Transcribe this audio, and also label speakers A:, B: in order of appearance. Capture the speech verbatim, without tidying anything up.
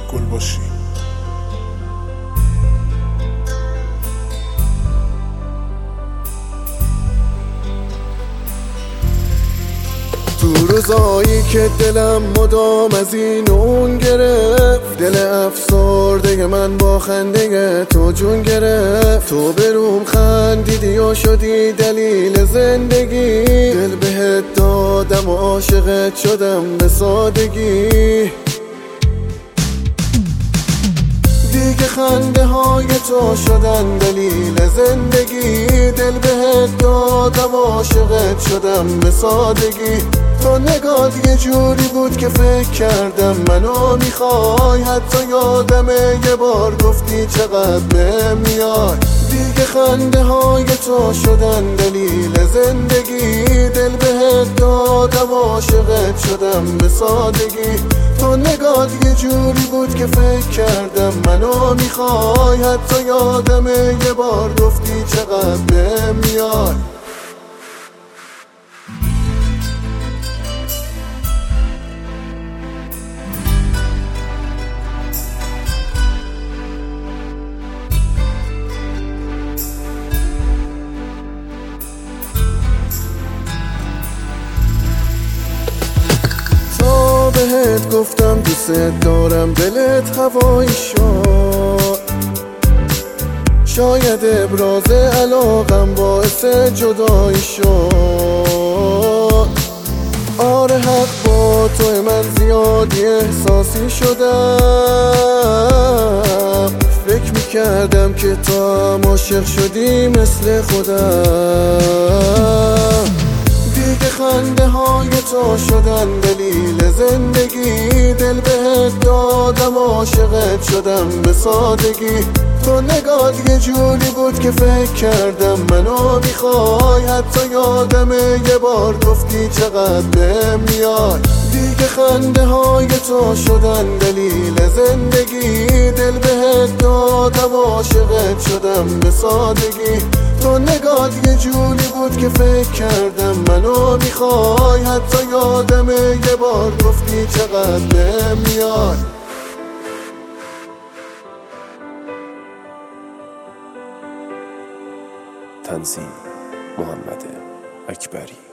A: گل باشی. تو روزایی که دلم مدام از این اون گرفت، دل افسرده من با خنده تو جون گرفت. تو بروم خندیدی و شدی دلیل زندگی، دل بهت دادم و عاشقت شدم به سادگی. دیگه خنده های تو شدن دلیل زندگی، دل بهت دادم و عاشقت شدم به سادگی. تو نگات یه جوری بود که فکر کردم منو میخوای، حتی یادم یه بار گفتی چقدر بهم میای. دیگه خنده های تو شدن دلیل زندگی، دل بهت دادم و عاشقت شدم به سادگی. تو نگات یه جوری بود که فکر کردم منو میخوای، حتی یادم یه بار گفتی چقدر بهم میای. بهت گفتم دوست دارم دلت هوایی شد، شاید ابراز علاقم باعث جدایی شد. آره حق با تو من زیادی احساسی شدم، فکر میکردم که تو هم عاشق شدی مثل خودم. دیگه خنده های تو شدن دلیل زندگی، دل بهت دادم و عاشقت شدم به سادگی. تو نگات یه جوری بود که فکر کردم منو میخوای، حتی یادم یه بار گفتی چقدر بهم میای. دیگه خنده های تو شدن دلیل زندگی، دل بهت دادم و عاشقت شدم به سادگی. تو نگات یه جوری بود که فکر کردم منو میخوای، حتی یادم یه بار گفتی چقدر بهم میای.
B: تنظیم محمد اکبری.